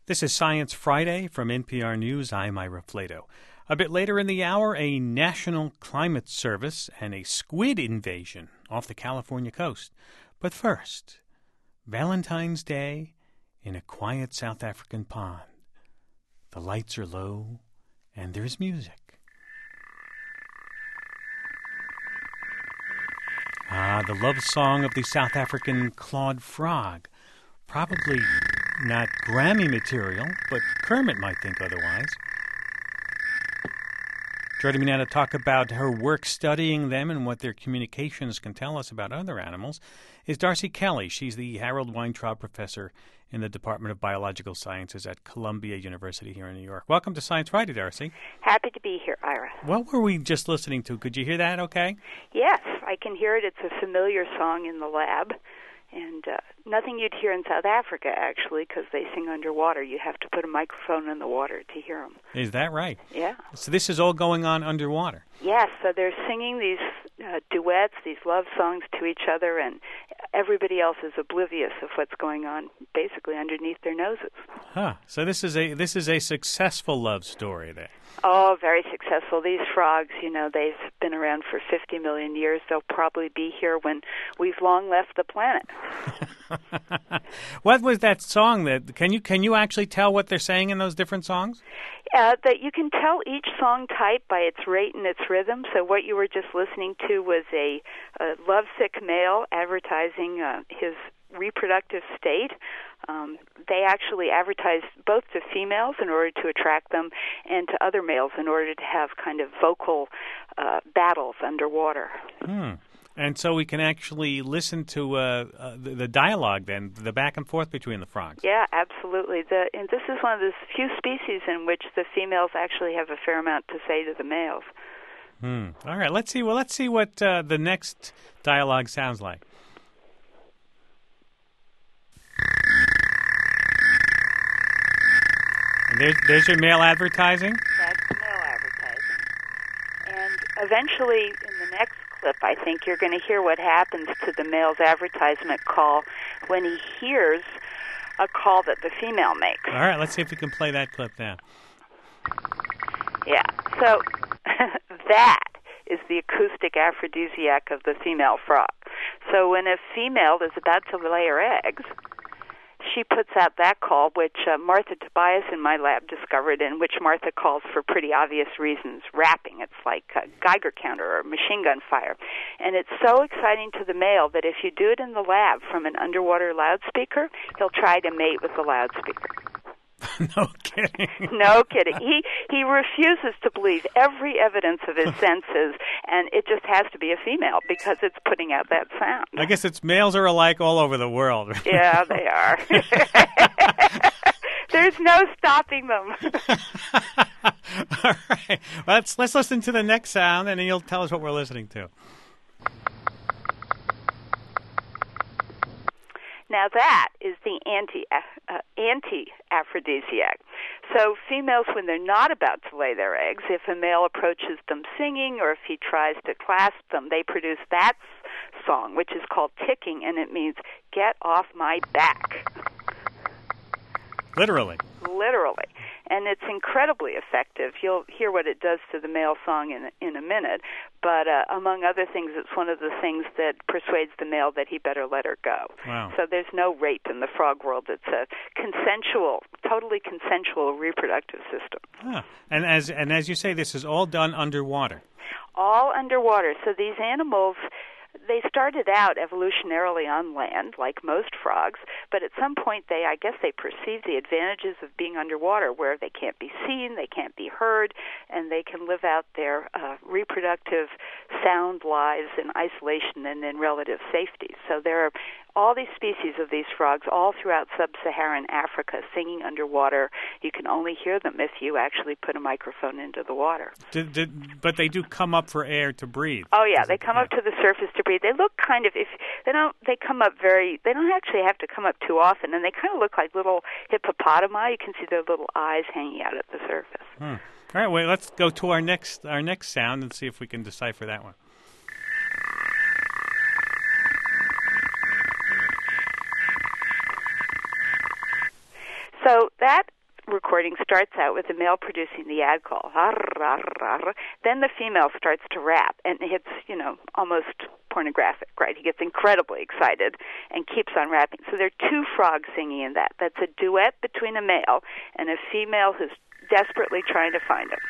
This is Science Friday from NPR News. I'm Ira Flato. A bit later in the hour, a National Climate Service and a squid invasion off the California coast. But first, Valentine's Day in a quiet South African pond. The lights are low and there's music. The love song of the South African Claude Frog. Probably not Grammy material, but Kermit might think otherwise. Joining me now to talk about her work studying them and what their communications can tell us about other animals is Darcy Kelly. She's the Harold Weintraub Professor in the Department of Biological Sciences at Columbia University here in New York. Welcome to Science Friday, Darcy. Happy to be here, Ira. What were we just listening to? Could you hear that okay? Yes, I can hear it. It's a familiar song in the lab. And nothing you'd hear in South Africa, actually, because they sing underwater. You have to put a microphone in the water to hear them. Is that right? Yeah. So this is all going on underwater? Yes, so they're singing these duets, these love songs to each other, and everybody else is oblivious of what's going on basically underneath their noses. Huh. So this is a successful love story then. Oh, very successful. These frogs, they've been around for 50 million years. They'll probably be here when we've long left the planet. What was that song that can you actually tell what they're saying in those different songs? That you can tell each song type by its rate and its rhythm. So what you were just listening to was a lovesick male advertising his reproductive state. They actually advertise both to females in order to attract them and to other males in order to have kind of vocal battles underwater. And so we can actually listen to the dialogue then, the back and forth between the frogs. Yeah, absolutely. And this is one of the few species in which the females actually have a fair amount to say to the males. All right, let's see what the next dialogue sounds like. And there's your male advertising? That's male advertising. And eventually, in the next clip, I think you're going to hear what happens to the male's advertisement call when he hears a call that the female makes. All right, let's see if we can play that clip now. Yeah, so that is the acoustic aphrodisiac of the female frog. So when a female is about to lay her eggs, she puts out that call, which Martha Tobias in my lab discovered, and which Martha calls for pretty obvious reasons, rapping. It's like a Geiger counter or machine gun fire. And it's so exciting to the male that if you do it in the lab from an underwater loudspeaker, he'll try to mate with the loudspeaker. No kidding. No kidding. He refuses to believe every evidence of his senses, and it just has to be a female because it's putting out that sound. I guess males are alike all over the world. Yeah, they are. There's no stopping them. All right. Well, let's listen to the next sound, and then you'll tell us what we're listening to. Now that is the anti-aphrodisiac. So females, when they're not about to lay their eggs, if a male approaches them singing or if he tries to clasp them, they produce that song, which is called ticking, and it means, get off my back. Literally. Literally. And it's incredibly effective. You'll hear what it does to the male song in a minute. But among other things, it's one of the things that persuades the male that he better let her go. Wow. So there's no rape in the frog world. It's a totally consensual reproductive system. Huh. And as you say, this is all done underwater. All underwater. So these animals, they started out evolutionarily on land, like most frogs, but at some point I guess they perceived the advantages of being underwater, where they can't be seen, they can't be heard, and they can live out their reproductive sound lives in isolation and in relative safety. So there are all these species of these frogs all throughout sub-Saharan Africa singing underwater. You can only hear them if you actually put a microphone into the water. But they do come up for air to breathe. Oh yeah, they come up to the surface to breathe. They look kind of, they don't actually have to come up too often, and they kind of look like little hippopotami. You can see their little eyes hanging out at the surface. All right, wait, let's go to our next sound and see if we can decipher that one. So that recording starts out with the male producing the ad call. Then the female starts to rap, and it's, almost pornographic, right? He gets incredibly excited and keeps on rapping. So there are two frogs singing in that. That's a duet between a male and a female who's desperately trying to find him.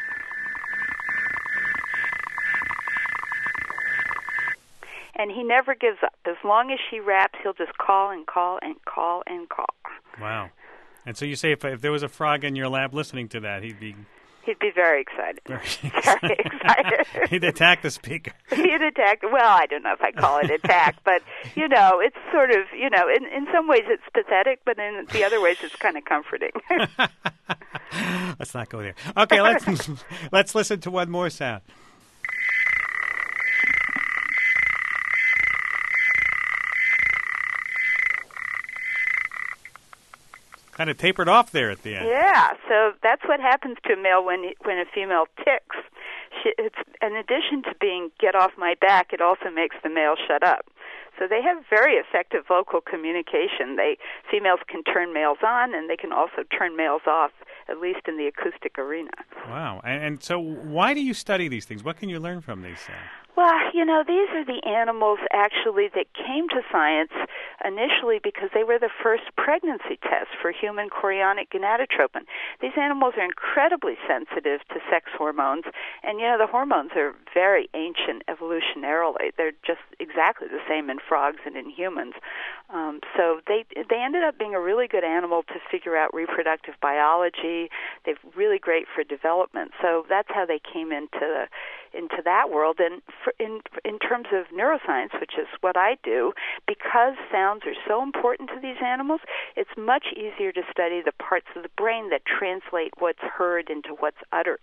And he never gives up. As long as she raps, he'll just call and call and call and call. Wow. And so you say if there was a frog in your lab listening to that, he'd be very excited. Very excited. He'd attack the speaker. He'd attack. Well, I don't know if I call it attack, but, it's sort of, in some ways it's pathetic, but in the other ways it's kind of comforting. Let's not go there. Okay, let's listen to one more sound. Kind of tapered off there at the end. Yeah, so that's what happens to a male when a female ticks. It's, in addition to being "get off my back," it also makes the male shut up. So they have very effective vocal communication. Females can turn males on, and they can also turn males off, at least in the acoustic arena. Wow. And so why do you study these things? What can you learn from these? Well, these are the animals actually that came to science initially because they were the first pregnancy tests for human chorionic gonadotropin. These animals are incredibly sensitive to sex hormones, and the hormones are very ancient evolutionarily. They're just exactly the same in frogs and in humans. So they ended up being a really good animal to figure out reproductive biology. They're really great for development. So that's how they came into that world. And in terms of neuroscience, which is what I do, because sounds are so important to these animals, it's much easier to study the parts of the brain that translate what's heard into what's uttered.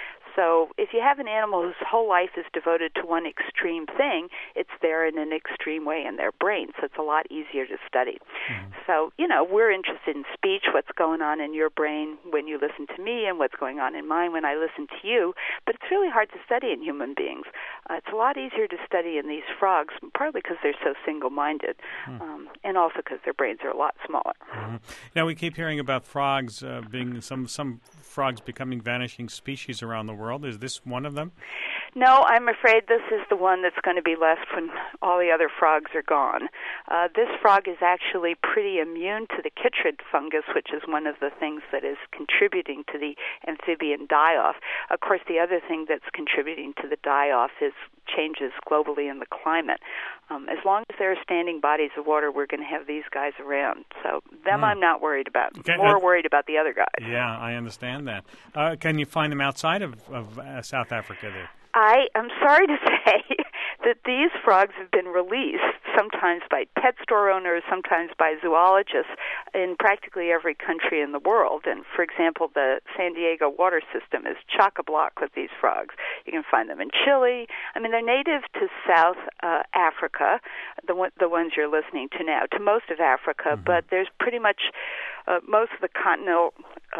So if you have an animal whose whole life is devoted to one extreme thing, it's there in an extreme way in their brain, so it's a lot easier to study. Mm-hmm. So, we're interested in speech, what's going on in your brain when you listen to me and what's going on in mine when I listen to you, but it's really hard to study in human beings. It's a lot easier to study in these frogs, partly because they're so single-minded, and also because their brains are a lot smaller. Mm-hmm. Now, we keep hearing about frogs being some frogs becoming vanishing species around the world. Is this one of them? No, I'm afraid this is the one that's going to be left when all the other frogs are gone. This frog is actually pretty immune to the chytrid fungus, which is one of the things that is contributing to the amphibian die-off. Of course, the other thing that's contributing to the die-off is changes globally in the climate. As long as there are standing bodies of water, we're going to have these guys around. So them I'm not worried about. Okay. More worried about the other guys. Yeah, I understand that. Can you find them outside of South Africa there? I am sorry to say that these frogs have been released, sometimes by pet store owners, sometimes by zoologists, in practically every country in the world. And, for example, the San Diego water system is chock-a-block with these frogs. You can find them in Chile. I mean, they're native to South Africa, the ones you're listening to now, to most of Africa, but there's pretty much most of the continental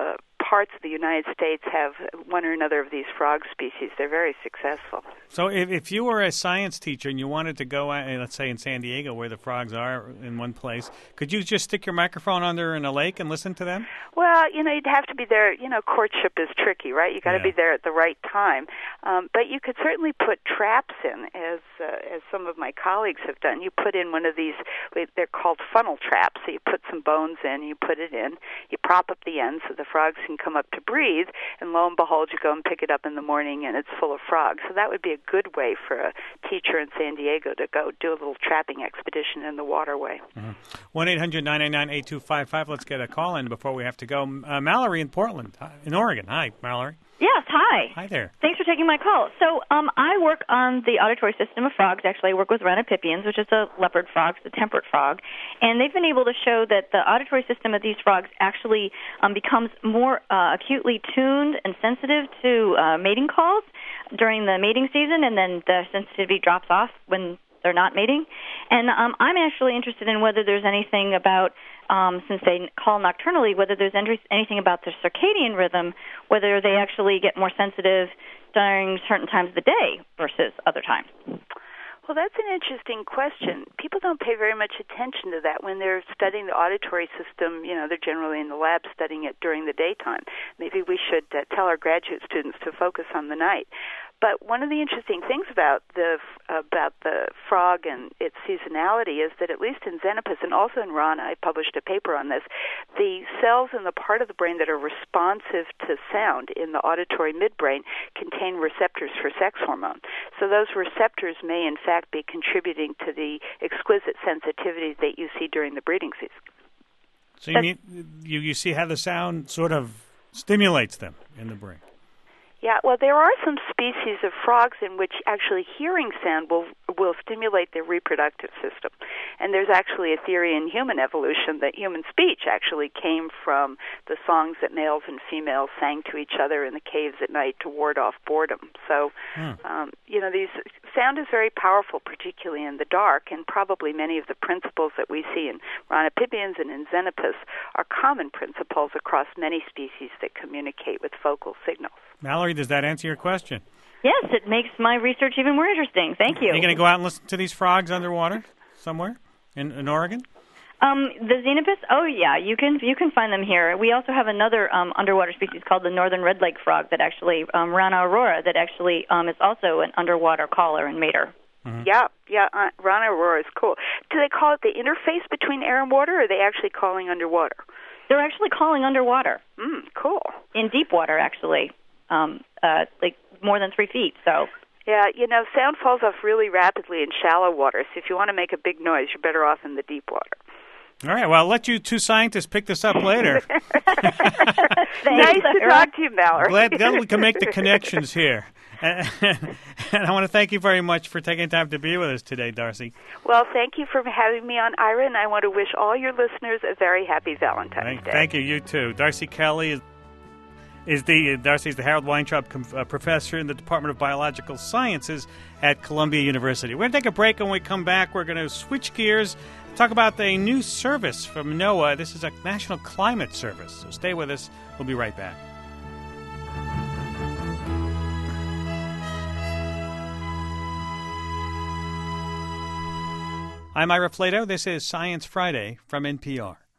parts of the United States have one or another of these frog species. They're very successful. So if you were a science teacher and you wanted to go, let's say in San Diego where the frogs are in one place, could you just stick your microphone under in a lake and listen to them? Well, you'd have to be there. Courtship is tricky, right? You got to be there at the right time. But you could certainly put traps in, as some of my colleagues have done. You put in one of these, they're called funnel traps. So you put some bones in, you put it in, you prop up the ends so the frogs can come up to breathe, and lo and behold, you go and pick it up in the morning and it's full of frogs. So that would be a good way for a teacher in San Diego to go do a little trapping expedition in the waterway. 1-800-999-8255. Let's get a call in before we have to go. Mallory in Portland, in Oregon. Hi, Mallory. Yes, hi. Hi there. Thanks for taking my call. So I work on the auditory system of frogs. Actually, I work with Rhenopippians, which is a leopard frog, the temperate frog. And they've been able to show that the auditory system of these frogs actually becomes more acutely tuned and sensitive to mating calls during the mating season, and then the sensitivity drops off when they're not mating. And I'm actually interested in whether there's anything about, since they call nocturnally, whether there's anything about their circadian rhythm, whether they actually get more sensitive during certain times of the day versus other times. Well, that's an interesting question. People don't pay very much attention to that when they're studying the auditory system. They're generally in the lab studying it during the daytime. Maybe we should tell our graduate students to focus on the night. But one of the interesting things about the frog and its seasonality is that at least in Xenopus and also in Rana, I published a paper on this, the cells in the part of the brain that are responsive to sound in the auditory midbrain contain receptors for sex hormone. So those receptors may in fact be contributing to the exquisite sensitivity that you see during the breeding season. So you see how the sound sort of stimulates them in the brain. Yeah, well, there are some species of frogs in which actually hearing sound will stimulate their reproductive system. And there's actually a theory in human evolution that human speech actually came from the songs that males and females sang to each other in the caves at night to ward off boredom. So, sound is very powerful, particularly in the dark, and probably many of the principles that we see in Ranapipians and in Xenopus are common principles across many species that communicate with vocal signals. Mallory, does that answer your question? Yes, it makes my research even more interesting. Thank you. Are you going to go out and listen to these frogs underwater somewhere in Oregon? The Xenopus? Oh, yeah, you can find them here. We also have another underwater species called the northern red leg frog that actually, Rana aurora, that actually is also an underwater caller and mater. Mm-hmm. Yeah, Rana aurora is cool. Do they call it the interface between air and water, or are they actually calling underwater? They're actually calling underwater. Cool. In deep water, actually. Like more than 3 feet, so. Yeah, sound falls off really rapidly in shallow water, so if you want to make a big noise, you're better off in the deep water. All right, well, I'll let you two scientists pick this up later. Nice to talk to you, Mallory. Glad we can make the connections here. And I want to thank you very much for taking time to be with us today, Darcy. Well, thank you for having me on, Ira, and I want to wish all your listeners a very happy Valentine's Day. Thank you, you too. Darcy Kelly Darcy's the Harold Weintraub Professor in the Department of Biological Sciences at Columbia University. We're going to take a break, and when we come back, we're going to switch gears, talk about a new service from NOAA. This is a National Climate Service. So stay with us. We'll be right back. I'm Ira Flato. This is Science Friday from NPR.